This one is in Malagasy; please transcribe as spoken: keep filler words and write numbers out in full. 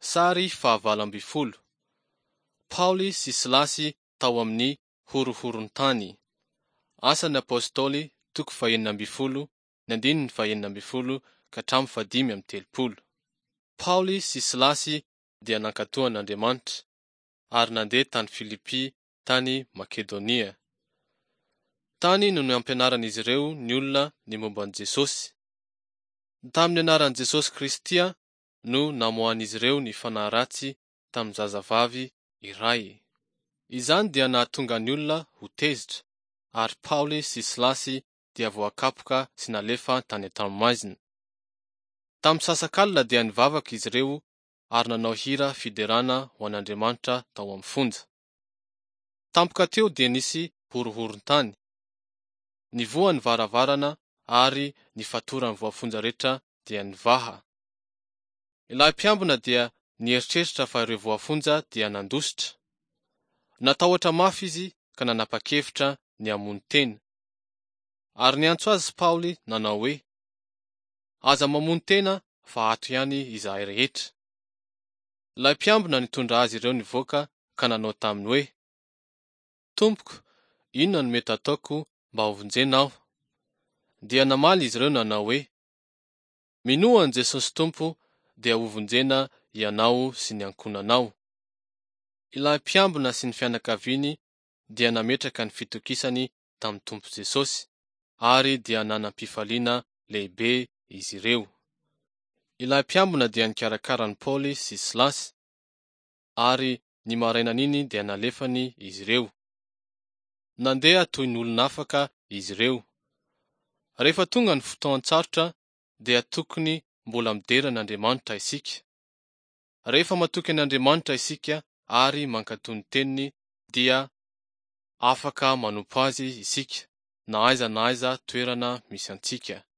Sary fahavalo amby folo. Paoly sy Silasy tao amin'ny horohorontany. Asan'ny apôstôly toko fahaenina amby folo, ny andininy fahaenina amby folo ka hatramin'ny fahadimy amby telopolo. Paoly sy Silasy dia nankatoan'Andriamanitra ary nandeha tany Filipy tany Makedonia. Tany no nampianaran'izy ireo ny olona ny momban'i Jesosy. Tamin'ny anaran'i Jesosy Kristy no namoahan'izy ireo ny fanahy ratsy tamin'ny zazavavy iray. Izany dia nahatonga ny olona ho tezitra, ary Paoly sy Silasy dia voakapoka sy nalefa tany an-tranomaizina. Tamin'ny sasakalina dia nivavaka izy ireo ary nanao hira fiderana ho an'Andriamanitra tao amin'ny fonja. Tampoka teo dia nisy horohorontany. Nivoha ny varavarana ary ny fatoran'ny voafonja rehetra dia nivaha. Ilay mpiambina dia nieritreritra fa ireo voafonja dia nandositra. Natahotra mafy izy ka nanapa-kevitra ny hamono tena. Ary niantso azy Paoly nanao hoe, aza mamono tena fa ato ihany izahay rehetra. Ilay mpiambina nitondra azy ireo nivoaka ka nanao taminy hoe, Tompoko, inona no mety ataoko mba hovonjena aho? Dia namaly izy ireo nanao hoe, minoa an'i Jesosy Tompo dia hovonjena ianao sy ny ankonanao. Ilay mpiambina sy ny fianakaviany dia nametraka ny fitokisany tamin'ny Tompo Jesosy ary dia nanam-pifaliana lehibe izy ireo. Ilay mpiambina dia nikarakara ny Paoly sy Silasy ary ny marainana iny dia nalefany izy ireo. Nandeha toy ny olona afaka izy ireo. Rehefa tonga ny fotoan-tsarotra dia tokony mbola midera n'Andriamanitra isika. Rehefa matoky an'Andriamanitra isika ary mankatoy ny teniny dia afaka manompo azy isika na aiza na aiza toerana misy antsika.